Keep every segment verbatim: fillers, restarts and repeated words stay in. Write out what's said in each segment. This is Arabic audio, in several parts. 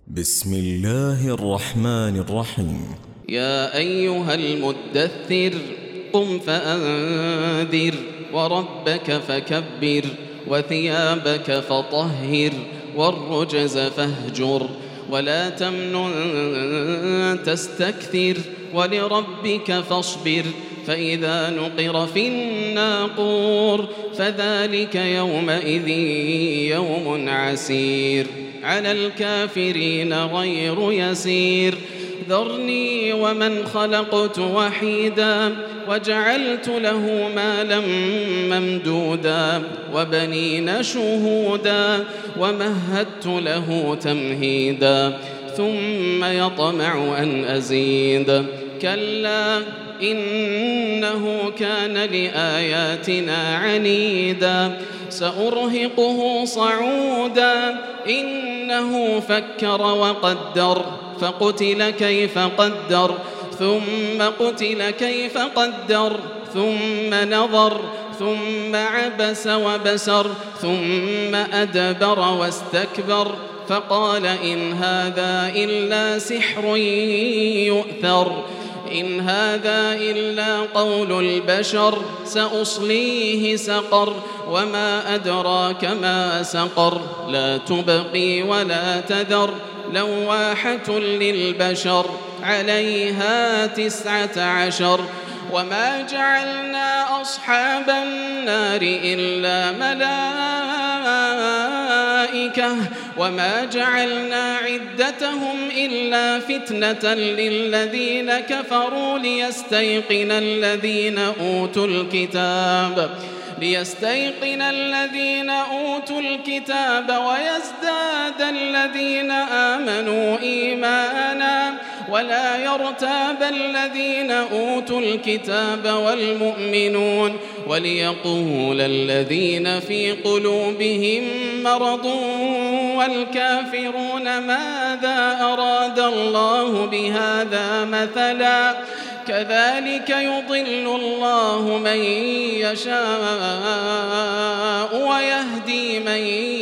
بسم الله الرحمن الرحيم. يا أيها المدثر قم فأنذر وربك فكبر وثيابك فطهر والرجز فاهجر ولا تمنن تستكثر ولربك فاصبر فإذا نقر في الناقور فذلك يومئذ يوم عسير على الكافرين غير يسير ذرني ومن خلقت وحيدا وجعلت له مالا ممدودا وبنين شهودا ومهدت له تمهيدا ثم يطمع أن أزيد كلا إنه كان لآياتنا عنيدا سأرهقه صعودا إنه فكر وقدر فقتل كيف قدر ثم قتل كيف قدر ثم نظر ثم عبس وبسر ثم أدبر واستكبر فقال إن هذا إلا سحر يؤثر إن هذا إلا قول البشر سأصليه سقر وما أدراك ما سقر لا تبقي ولا تذر لواحة للبشر عليها تسعة عشر وما جعلنا أصحاب النار إلا ملائكة وما جعلنا عدتهم إلا فتنة للذين كفروا ليستيقن الذين أوتوا الكتاب ليستيقن الذين أوتوا الكتاب ويزداد الذين آمنوا إيمانا ولا يرتاب الذين أوتوا الكتاب والمؤمنون وليقول الذين في قلوبهم مرض والكافرون ماذا أراد الله بهذا مثلا كذلك يضل الله من يشاء ويهدي من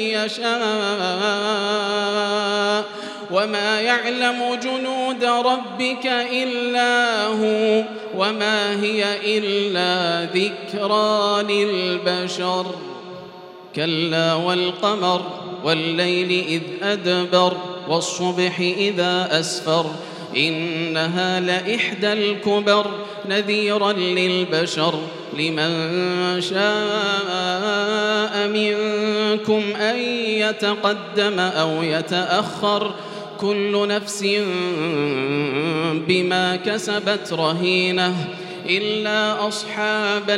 يشاء وما يعلم جنود ربك إلا هو وما هي إلا ذكرى للبشر كلا والقمر والليل إذ أدبر والصبح إذا أسفر إنها لإحدى الكبر نذيرا للبشر لمن شاء منكم أن يتقدم أو يتأخر كل نفس بما كسبت رهينة إلا أصحاب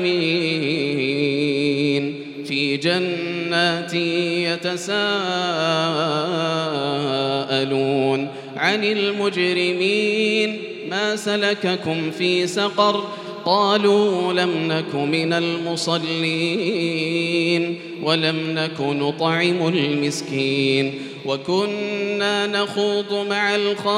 اليمين في جنات يتساءلون عن المجرمين ما سلككم في سقر قالوا لم نك من المصلين ولم نك نطعم المسكين وكنا نخوض مع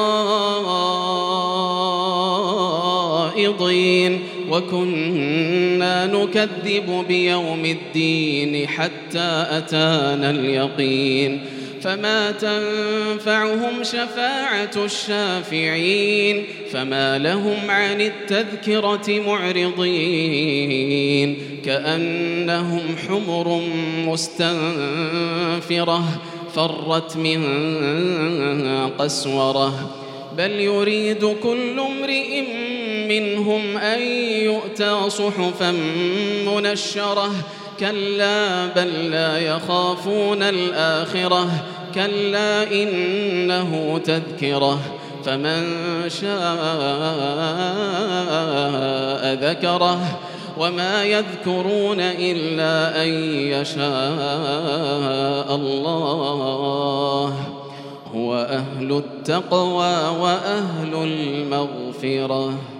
الخائضين وكنا نكذب بيوم الدين حتى أتانا اليقين فما تنفعهم شفاعة الشافعين فما لهم عن التذكرة معرضين كأنهم حمر مستنفرة فرت من قسورة بل يريد كل امرئ منهم أن يؤتى صحفا منشرة كلا بل لا يخافون الآخرة كلا إنه تذكرة فمن شاء ذكره وما يذكرون إلا أن يشاء الله هو أهل التقوى وأهل المغفرة.